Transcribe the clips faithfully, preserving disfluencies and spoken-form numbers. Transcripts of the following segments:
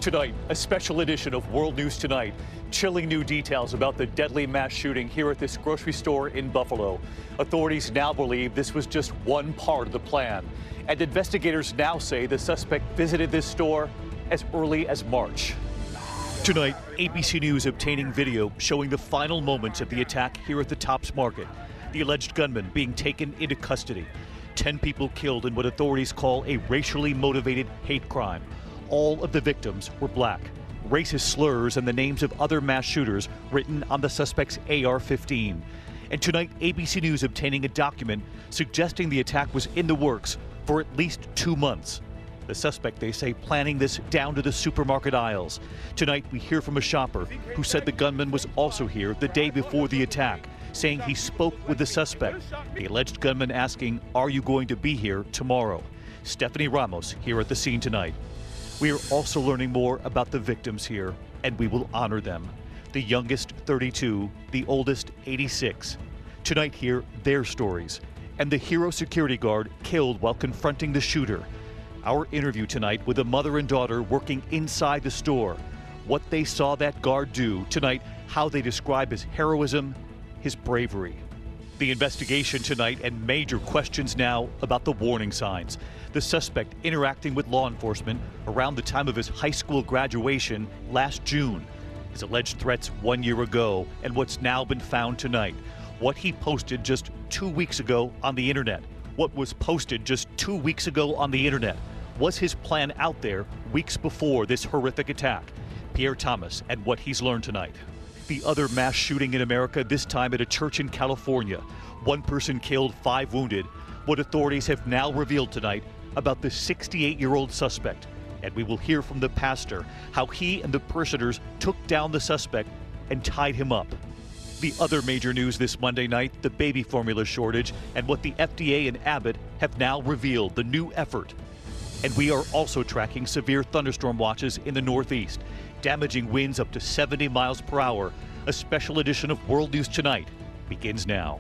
Tonight, a special edition of World News Tonight. Chilling new details about the deadly mass shooting here at this grocery store in Buffalo. Authorities now believe this was just one part of the plan. And investigators now say the suspect visited this store as early as March. Tonight, A B C News obtaining video showing the final moments of the attack here at the Tops Market. The alleged gunman being taken into custody. Ten people killed in what authorities call a racially motivated hate crime. All of the victims were black. Racist slurs and the names of other mass shooters written on the suspect's A R fifteen. And tonight, A B C News obtaining a document suggesting the attack was in the works for at least two months. The suspect, they say, planning this down to the supermarket aisles. Tonight, we hear from a shopper who said the gunman was also here the day before the attack, saying he spoke with the suspect. The alleged gunman asking, "Are you going to be here tomorrow?" Stephanie Ramos here at the scene tonight. We are also learning more about the victims here, and we will honor them. The youngest, thirty-two, the oldest, eighty-six. Tonight here, their stories, and the hero security guard killed while confronting the shooter. Our interview tonight with a mother and daughter working inside the store. What they saw that guard do tonight, how they describe his heroism, his bravery. The investigation tonight and major questions now about the warning signs. The suspect interacting with law enforcement around the time of his high school graduation last June. His alleged threats one year ago and what's now been found tonight. What he posted just two weeks ago on the internet. What was posted just two weeks ago on the internet. Was his plan out there weeks before this horrific attack? Pierre Thomas and what he's learned tonight. The other mass shooting in America, this time at a church in California. One person killed, five wounded. What authorities have now revealed tonight about the sixty-eight-year-old suspect. And we will hear from the pastor how he and the parishioners took down the suspect and tied him up. The other major news this Monday night, the baby formula shortage and what the F D A and Abbott have now revealed, the new effort. And we are also tracking severe thunderstorm watches in the Northeast, damaging winds up to seventy miles per hour. A special edition of World News Tonight begins now.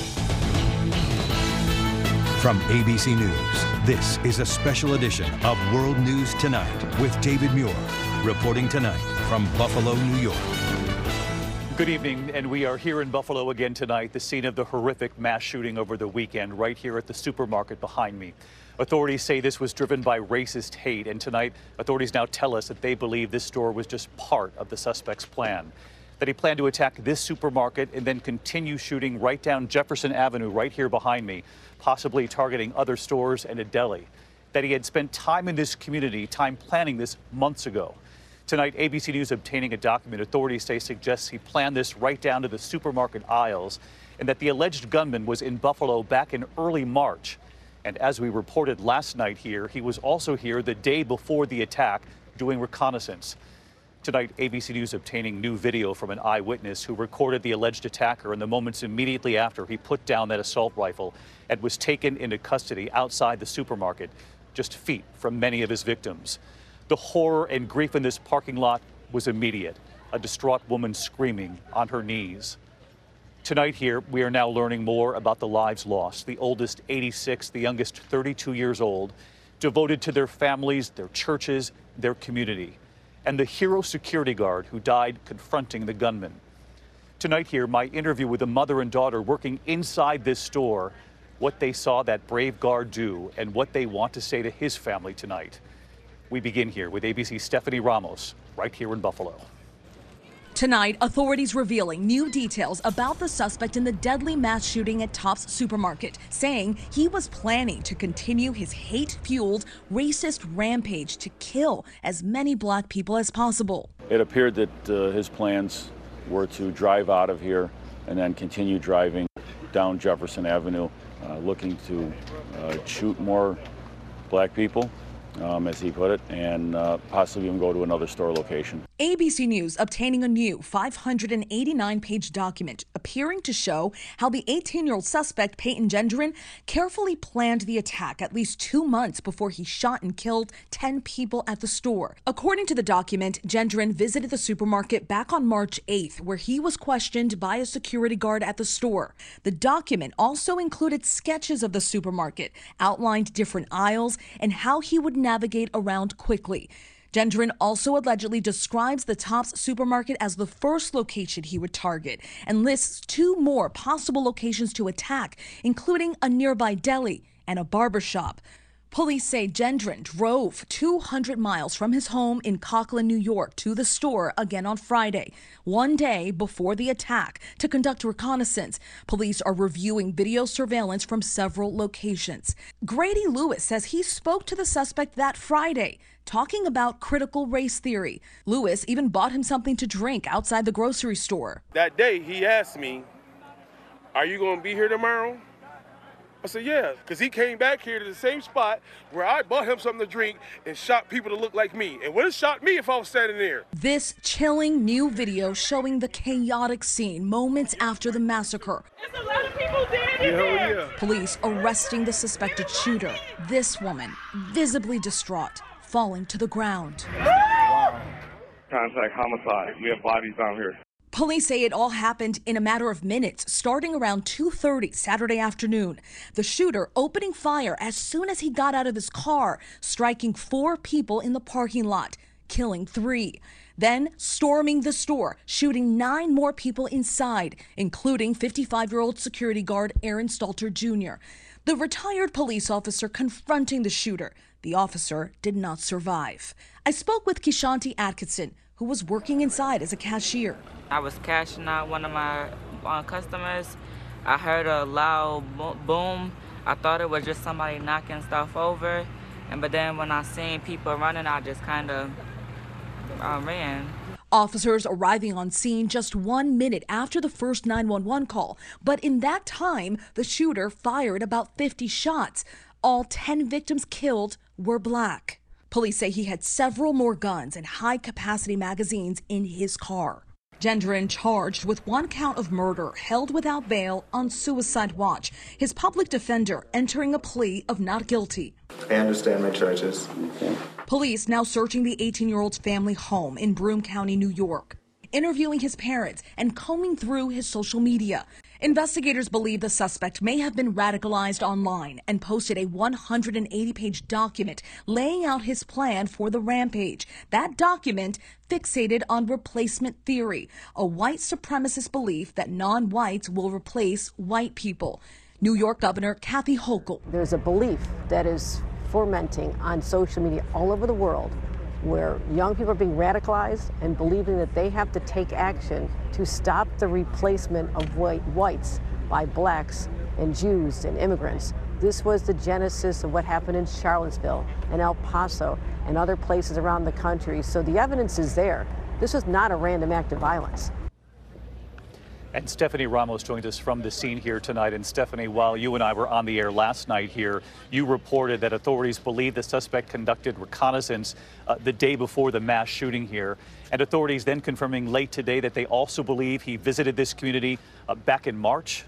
From A B C News, this is a special edition of World News Tonight with David Muir, reporting tonight from Buffalo, New York. Good evening, and we are here in Buffalo again tonight, the scene of the horrific mass shooting over the weekend, right here at the supermarket behind me. Authorities say this was driven by racist hate, and tonight authorities now tell us that they believe this store was just part of the suspect's plan. That he planned to attack this supermarket and then continue shooting right down Jefferson Avenue right here behind me, possibly targeting other stores and a deli. That he had spent time in this community, time planning this months ago. Tonight, A B C News obtaining a document authorities say suggests he planned this right down to the supermarket aisles, and that the alleged gunman was in Buffalo back in early March. And as we reported last night here, he was also here the day before the attack doing reconnaissance. Tonight, A B C News obtaining new video from an eyewitness who recorded the alleged attacker in the moments immediately after he put down that assault rifle and was taken into custody outside the supermarket, just feet from many of his victims. The horror and grief in this parking lot was immediate, a distraught woman screaming on her knees. Tonight here, we are now learning more about the lives lost. The oldest, eighty-six, the youngest, thirty-two years old, devoted to their families, their churches, their community. And the hero security guard who died confronting the gunman. Tonight here, my interview with a mother and daughter working inside this store, what they saw that brave guard do and what they want to say to his family tonight. We begin here with A B C's Stephanie Ramos, right here in Buffalo. Tonight, authorities revealing new details about the suspect in the deadly mass shooting at Tops Supermarket, saying he was planning to continue his hate-fueled, racist rampage to kill as many black people as possible. It appeared that uh, his plans were to drive out of here and then continue driving down Jefferson Avenue, uh, looking to uh, shoot more black people. Um, as he put it, and uh, possibly even go to another store location. A B C News obtaining a new five hundred eighty-nine page document appearing to show how the eighteen-year-old suspect, Peyton Gendron, carefully planned the attack at least two months before he shot and killed ten people at the store. According to the document, Gendron visited the supermarket back on March eighth, where he was questioned by a security guard at the store. The document also included sketches of the supermarket, outlined different aisles, and how he would navigate around quickly. Gendron also allegedly describes the Tops supermarket as the first location he would target and lists two more possible locations to attack, including a nearby deli and a barbershop. Police say Gendron drove two hundred miles from his home in Conklin, New York, to the store again on Friday, one day before the attack, to conduct reconnaissance. Police are reviewing video surveillance from several locations. Grady Lewis says he spoke to the suspect that Friday, talking about critical race theory. Lewis even bought him something to drink outside the grocery store. That day, he asked me, "Are you going to be here tomorrow?" I said, yeah, because he came back here to the same spot where I bought him something to drink and shot people to look like me. And would have shot me if I was standing there. This chilling new video showing the chaotic scene moments after the massacre. There's a lot of people dead in there. Yeah. Police arresting the suspected shooter. This woman, visibly distraught, falling to the ground. Wow. Contact homicide. We have bodies down here. Police say it all happened in a matter of minutes, starting around two thirty Saturday afternoon. The shooter opening fire as soon as he got out of his car, striking four people in the parking lot, killing three. Then storming the store, shooting nine more people inside, including fifty-five-year-old security guard Aaron Stalter Junior The retired police officer confronting the shooter. The officer did not survive. I spoke with Kishanti Atkinson, who was working inside as a cashier. I was cashing out one of my uh, customers. I heard a loud bo boom. I thought it was just somebody knocking stuff over. And but then when I seen people running, I just kind of uh, ran. Officers arriving on scene just one minute after the first nine one one call. But in that time, the shooter fired about fifty shots. All ten victims killed were black. Police say he had several more guns and high-capacity magazines in his car. Gendron charged with one count of murder, held without bail on suicide watch. His public defender entering a plea of not guilty. I understand my charges. Okay. Police now searching the eighteen-year-old's family home in Broome County, New York, interviewing his parents and combing through his social media. Investigators believe the suspect may have been radicalized online and posted a one hundred eighty page document laying out his plan for the rampage. That document fixated on replacement theory, a white supremacist belief that non-whites will replace white people. New York Governor Kathy Hochul. There's a belief that is fomenting on social media all over the world where young people are being radicalized and believing that they have to take action to stop the replacement of white whites by blacks and Jews and immigrants. This was the genesis of what happened in Charlottesville and El Paso and other places around the country. So the evidence is there. This was not a random act of violence. And Stephanie Ramos joined us from the scene here tonight. And Stephanie, while you and I were on the air last night here, you reported that authorities believe the suspect conducted reconnaissance uh, the day before the mass shooting here. And authorities then confirming late today that they also believe he visited this community uh, back in March.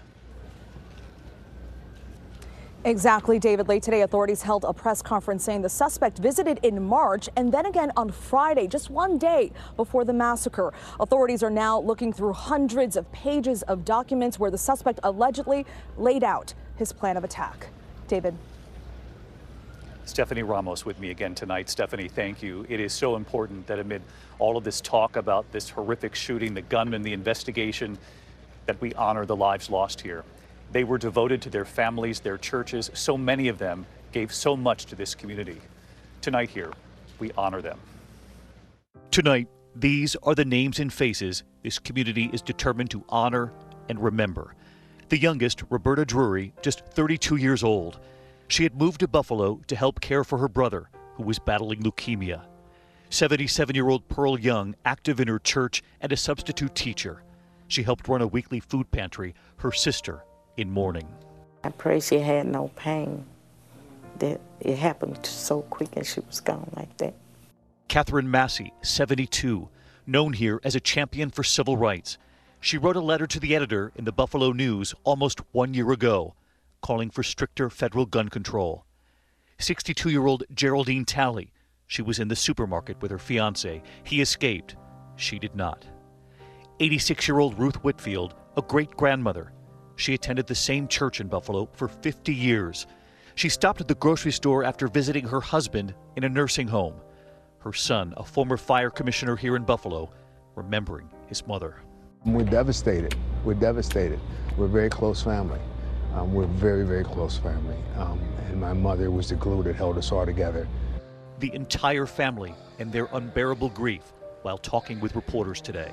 Exactly, David. Late today, authorities held a press conference saying the suspect visited in March and then again on Friday, just one day before the massacre. Authorities are now looking through hundreds of pages of documents where the suspect allegedly laid out his plan of attack. David. Stephanie Ramos with me again tonight. Stephanie, thank you. It is so important that amid all of this talk about this horrific shooting, the gunman, the investigation, that we honor the lives lost here. They were devoted to their families, their churches. So many of them gave so much to this community. Tonight here, we honor them. Tonight, these are the names and faces this community is determined to honor and remember. The youngest, Roberta Drury, just thirty-two years old. She had moved to Buffalo to help care for her brother, who was battling leukemia. seventy-seven-year-old Pearl Young, active in her church and a substitute teacher. She helped run a weekly food pantry. Her sister in mourning. I pray she had no pain, that it happened so quick and she was gone like that. Catherine Massey, seventy-two, known here as a champion for civil rights. She wrote a letter to the editor in the Buffalo News almost one year ago, calling for stricter federal gun control. sixty-two-year-old Geraldine Talley, she was in the supermarket with her fiancé. He escaped. She did not. eighty-six-year-old Ruth Whitfield, a great-grandmother. She attended the same church in Buffalo for fifty years. She stopped at the grocery store after visiting her husband in a nursing home. Her son, a former fire commissioner here in Buffalo, remembering his mother. We're devastated. We're devastated. We're a very close family. Um, we're a very, very close family. Um, and my mother was the glue that held us all together. The entire family and their unbearable grief while talking with reporters today.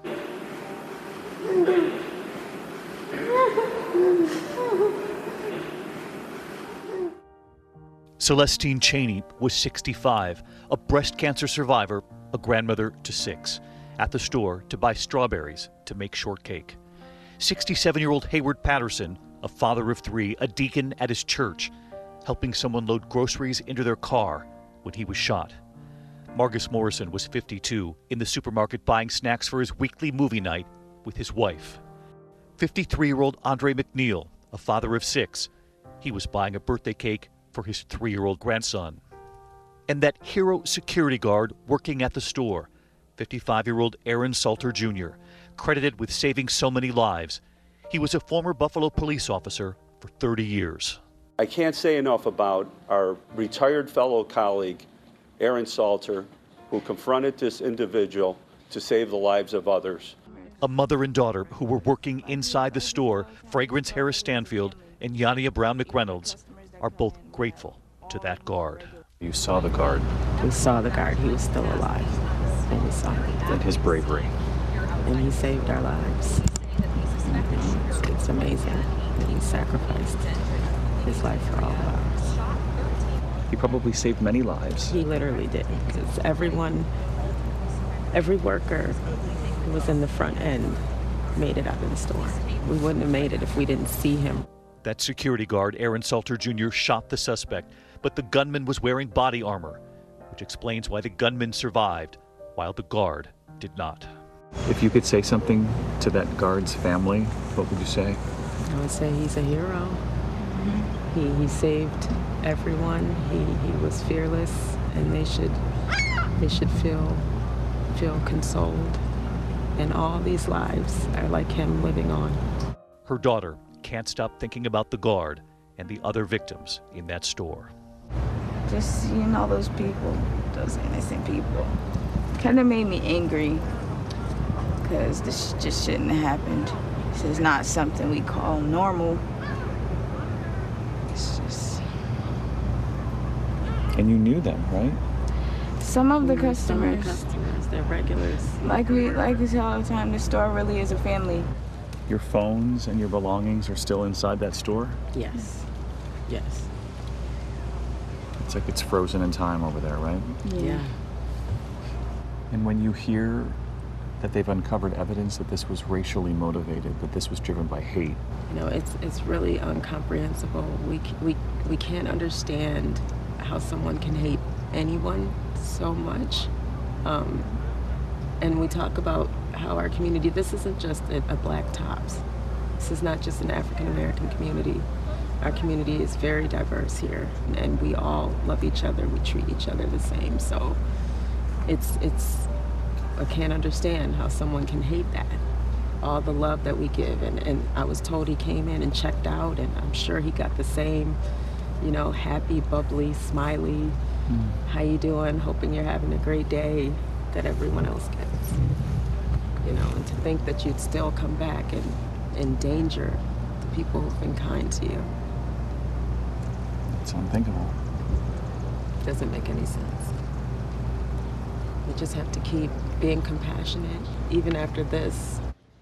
Celestine Cheney was sixty-five, a breast cancer survivor, a grandmother to six, at the store to buy strawberries to make shortcake. sixty-seven-year-old Hayward Patterson, a father of three, a deacon at his church, helping someone load groceries into their car when he was shot. Margus Morrison was fifty-two, in the supermarket buying snacks for his weekly movie night with his wife. fifty-three-year-old Andre McNeil, a father of six, he was buying a birthday cake for his three-year-old grandson. And that hero security guard working at the store, fifty-five-year-old Aaron Salter Junior, credited with saving so many lives. He was a former Buffalo police officer for thirty years. I can't say enough about our retired fellow colleague, Aaron Salter, who confronted this individual to save the lives of others. A mother and daughter who were working inside the store, Fragrance Harris Stanfield and Yania Brown McReynolds, are both grateful to that guard. You saw the guard. We saw the guard. He was still alive. And we saw him. And his bravery. And he saved our lives. It's, it's amazing that he sacrificed his life for all of ours. He probably saved many lives. He literally did, because everyone, every worker who was in the front end made it out of the store. We wouldn't have made it if we didn't see him. That security guard, Aaron Salter Junior, shot the suspect, but the gunman was wearing body armor, which explains why the gunman survived while the guard did not. If you could say something to that guard's family, what would you say? I would say he's a hero. He, he saved everyone. He, he was fearless, and they should they should feel feel consoled. And all these lives are like him living on. Her daughter can't stop thinking about the guard and the other victims in that store. Just, you know, those people, those innocent people, kind of made me angry, because this just shouldn't have happened. This is not something we call normal. It's just... And you knew them, right? Some of the customers. Some of the customers, they're regulars. Like we like we say all the time, the store really is a family. Your phones and your belongings are still inside that store? Yes. Yes. It's like it's frozen in time over there, right? Yeah. And when you hear that they've uncovered evidence that this was racially motivated, that this was driven by hate. You know, it's it's really incomprehensible. We we we can't understand how someone can hate anyone so much. Um, and we talk about how our community, this isn't just a, a Black Tops. This is not just an African American community. Our community is very diverse here, and we all love each other. We treat each other the same. So it's it's I can't understand how someone can hate that. All the love that we give, and, and I was told he came in and checked out, and I'm sure he got the same, you know, happy, bubbly, smiley, mm. how you doing, hoping you're having a great day, that everyone else gets. You know, and to think that you'd still come back and endanger the people who've been kind to you. It's unthinkable. Doesn't make any sense. We just have to keep being compassionate, even after this.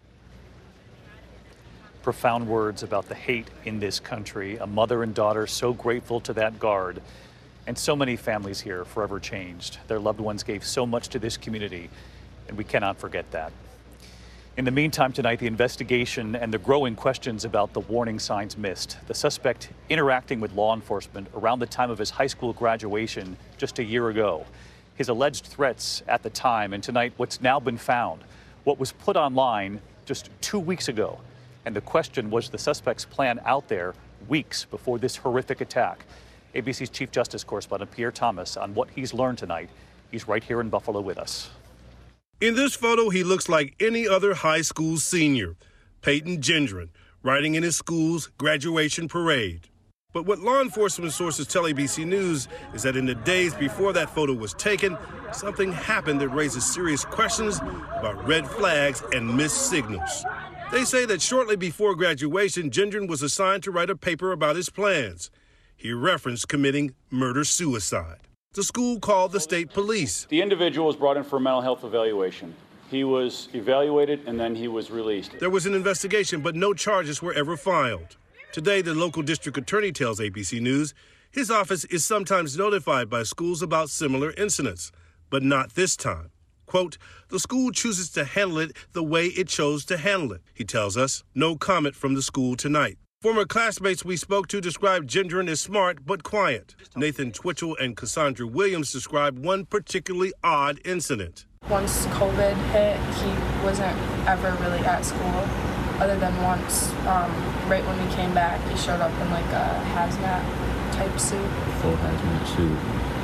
Profound words about the hate in this country. A mother and daughter so grateful to that guard. And so many families here forever changed. Their loved ones gave so much to this community, and we cannot forget that. In the meantime tonight, the investigation and the growing questions about the warning signs missed. The suspect interacting with law enforcement around the time of his high school graduation just a year ago. His alleged threats at the time, and tonight what's now been found. What was put online just two weeks ago. And the question, was the suspect's plan out there weeks before this horrific attack? A B C's Chief Justice correspondent Pierre Thomas on what he's learned tonight. He's right here in Buffalo with us. In this photo, he looks like any other high school senior, Peyton Gendron, riding in his school's graduation parade. But what law enforcement sources tell A B C News is that in the days before that photo was taken, something happened that raises serious questions about red flags and missed signals. They say that shortly before graduation, Gendron was assigned to write a paper about his plans. He referenced committing murder-suicide. The school called the state police. The individual was brought in for a mental health evaluation. He was evaluated and then he was released. There was an investigation, but no charges were ever filed. Today, the local district attorney tells A B C News his office is sometimes notified by schools about similar incidents, but not this time. Quote, the school chooses to handle it the way it chose to handle it, he tells us. No comment from the school tonight. Former classmates we spoke to described Gendron as smart but quiet. Nathan Twitchell and Cassandra Williams described one particularly odd incident. Once COVID hit, he wasn't ever really at school, other than once, um, right when we came back, he showed up in like a hazmat type suit. Full hazmat suit.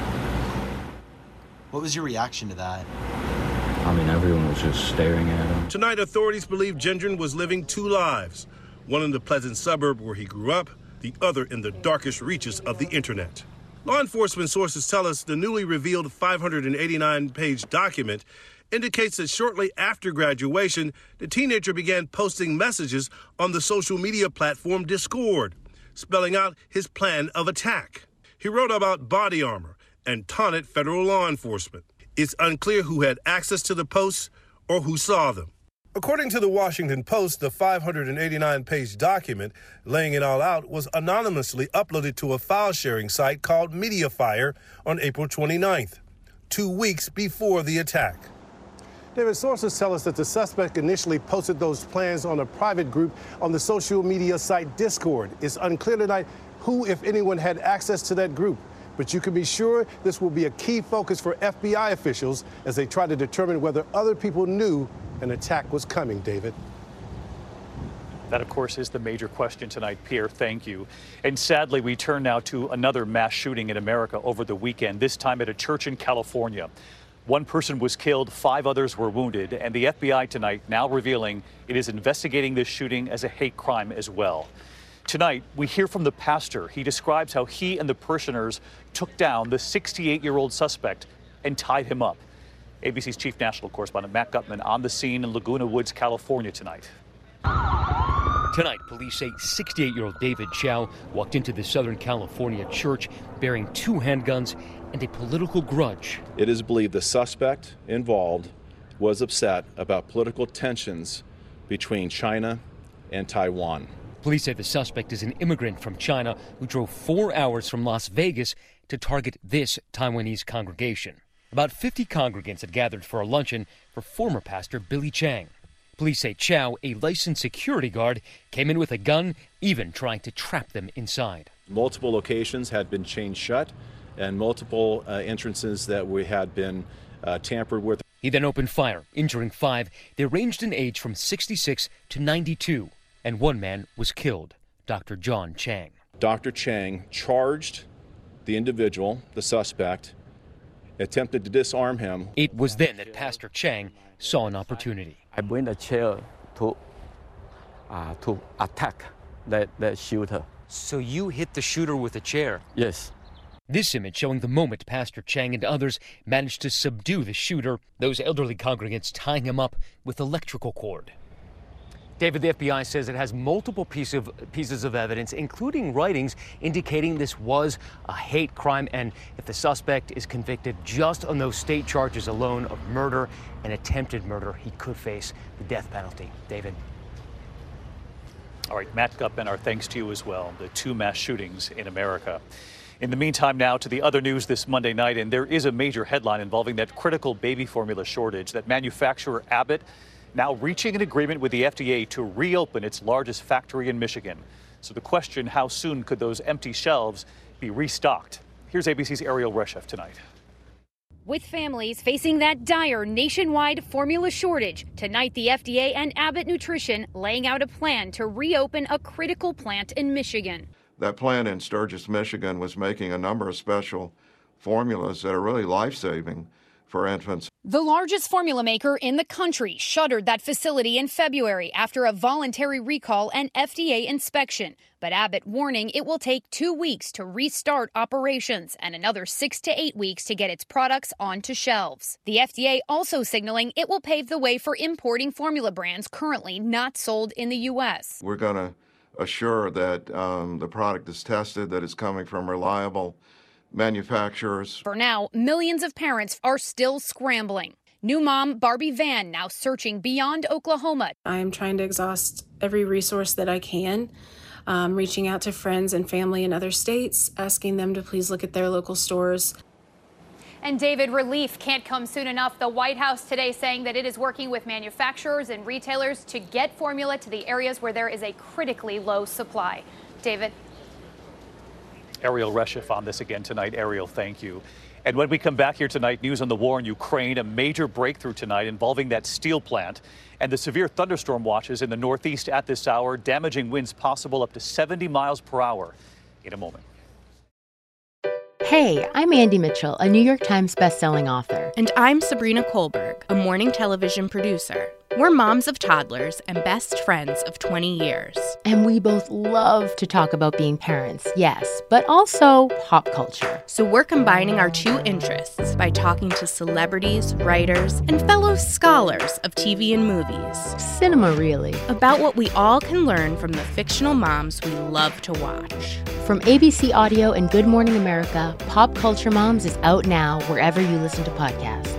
What was your reaction to that? I mean, everyone was just staring at him. Tonight, authorities believe Gendron was living two lives, one in the pleasant suburb where he grew up, the other in the darkest reaches of the internet. Law enforcement sources tell us the newly revealed five hundred eighty-nine page document indicates that shortly after graduation, the teenager began posting messages on the social media platform Discord, spelling out his plan of attack. He wrote about body armor and taunted federal law enforcement. It's unclear who had access to the posts or who saw them. According to the Washington Post, the five hundred eighty-nine page document laying it all out was anonymously uploaded to a file-sharing site called Mediafire on April twenty-ninth, two weeks before the attack. David, sources tell us that the suspect initially posted those plans on a private group on the social media site Discord. It's unclear tonight who, if anyone, had access to that group. But you can be sure this will be a key focus for F B I officials as they try to determine whether other people knew an attack was coming, David. That, of course, is the major question tonight, Pierre. Thank you. And sadly, we turn now to another mass shooting in America over the weekend, this time at a church in California. One person was killed, five others were wounded, and the F B I tonight now revealing it is investigating this shooting as a hate crime as well. Tonight, we hear from the pastor. He describes how he and the parishioners took down the sixty-eight-year-old suspect and tied him up. A B C's chief national correspondent Matt Gutman on the scene in Laguna Woods, California tonight. Tonight, police say sixty-eight-year-old David Chow walked into the Southern California church bearing two handguns and a political grudge. It is believed the suspect involved was upset about political tensions between China and Taiwan. Police say the suspect is an immigrant from China who drove four hours from Las Vegas to target this Taiwanese congregation. About fifty congregants had gathered for a luncheon for former pastor Billy Chang. Police say Chow, a licensed security guard, came in with a gun, even trying to trap them inside. Multiple locations had been chained shut and multiple uh, entrances that we had been uh, tampered with. He then opened fire, injuring five. They ranged in age from sixty-six to ninety-two, and one man was killed, Doctor John Chang. Doctor Chang charged the individual, the suspect, attempted to disarm him. It was then that Pastor Chang saw an opportunity. I bring a chair to uh, to attack that, that shooter. So you hit the shooter with a chair? Yes. This image showing the moment Pastor Chang and others managed to subdue the shooter, those elderly congregants tying him up with electrical cord. David, the F B I says it has multiple piece of, pieces of evidence, including writings indicating this was a hate crime, and if the suspect is convicted just on those state charges alone of murder and attempted murder, he could face the death penalty. David. All right, Matt Gutman, our thanks to you as well. The two mass shootings in America. In the meantime, now to the other news this Monday night, and there is a major headline involving that critical baby formula shortage. That manufacturer Abbott now reaching an agreement with the F D A to reopen its largest factory in Michigan. So the question, how soon could those empty shelves be restocked? Here's A B C's Ariel Reshef tonight. With families facing that dire nationwide formula shortage, tonight the F D A and Abbott Nutrition laying out a plan to reopen a critical plant in Michigan. That plant in Sturgis, Michigan was making a number of special formulas that are really life-saving for infants. The largest formula maker in the country shuttered that facility in February after a voluntary recall and F D A inspection. But Abbott warning it will take two weeks to restart operations and another six to eight weeks to get its products onto shelves. The F D A also signaling it will pave the way for importing formula brands currently not sold in the U S. We're going to assure that um, the product is tested, that it's coming from reliable manufacturers. For now, millions of parents are still scrambling. New mom Barbie Van now searching beyond Oklahoma. I'm trying to exhaust every resource that I can, um, reaching out to friends and family in other states, asking them to please look at their local stores. And David, relief can't come soon enough. The White House today saying that it is working with manufacturers and retailers to get formula to the areas where there is a critically low supply. David. Ariel Reshef on this again tonight. Ariel, thank you. And when we come back here tonight, news on the war in Ukraine, a major breakthrough tonight involving that steel plant and the severe thunderstorm watches in the Northeast at this hour, damaging winds possible up to seventy miles per hour. In a moment. Hey, I'm Andy Mitchell, a New York Times bestselling author. And I'm Sabrina Kohlberg, a morning television producer. We're moms of toddlers and best friends of twenty years. And we both love to talk about being parents, yes, but also pop culture. So we're combining our two interests by talking to celebrities, writers, and fellow scholars of T V and movies. Cinema, really. About what we all can learn from the fictional moms we love to watch. From A B C Audio and Good Morning America, Pop Culture Moms is out now wherever you listen to podcasts.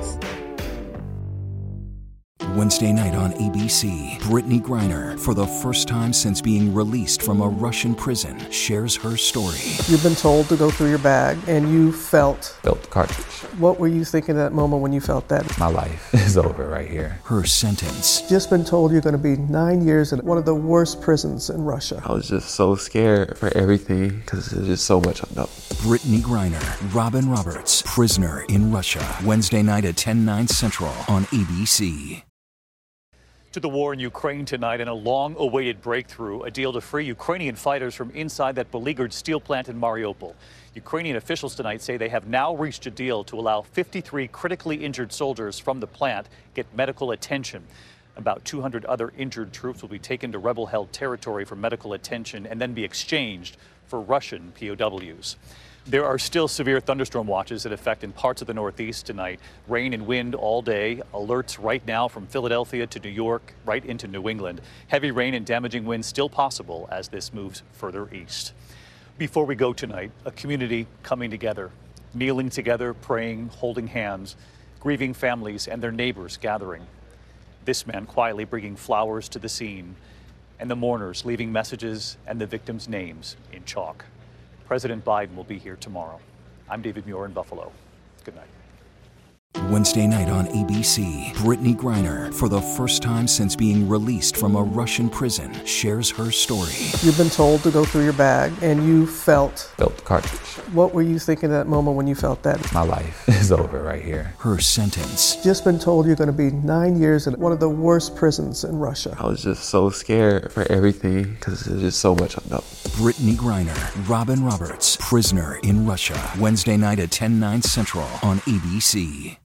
Wednesday night on A B C, Brittany Griner, for the first time since being released from a Russian prison, shares her story. You've been told to go through your bag, and you felt... Felt the cartridge. What were you thinking at that moment when you felt that? My life is over right here. Her sentence. Just been told you're going to be nine years in one of the worst prisons in Russia. I was just so scared for everything, because there's just so much unknown. Brittany Griner, Robin Roberts, Prisoner in Russia. Wednesday night at ten, nine Central on A B C. To the war in Ukraine tonight and a long-awaited breakthrough, a deal to free Ukrainian fighters from inside that beleaguered steel plant in Mariupol. Ukrainian officials tonight say they have now reached a deal to allow fifty-three critically injured soldiers from the plant get medical attention. About two hundred other injured troops will be taken to rebel-held territory for medical attention and then be exchanged for Russian P O Ws. There are still severe thunderstorm watches in effect in parts of the Northeast tonight. Rain and wind all day. Alerts right now from Philadelphia to New York, right into New England. Heavy rain and damaging winds still possible as this moves further east. Before we go tonight, a community coming together, kneeling together, praying, holding hands, grieving families and their neighbors gathering. This man quietly bringing flowers to the scene, and the mourners leaving messages and the victims' names in chalk. President Biden will be here tomorrow. I'm David Muir in Buffalo. Good night. Wednesday night on A B C, Brittany Griner, for the first time since being released from a Russian prison, shares her story. You've been told to go through your bag, and you felt... Felt the cartridge. What were you thinking at that moment when you felt that? My life is over right here. Her sentence. Just been told you're going to be nine years in one of the worst prisons in Russia. I was just so scared for everything because there's just so much unknown. Brittany Griner, Robin Roberts, Prisoner in Russia. Wednesday night at ten, nine Central on A B C.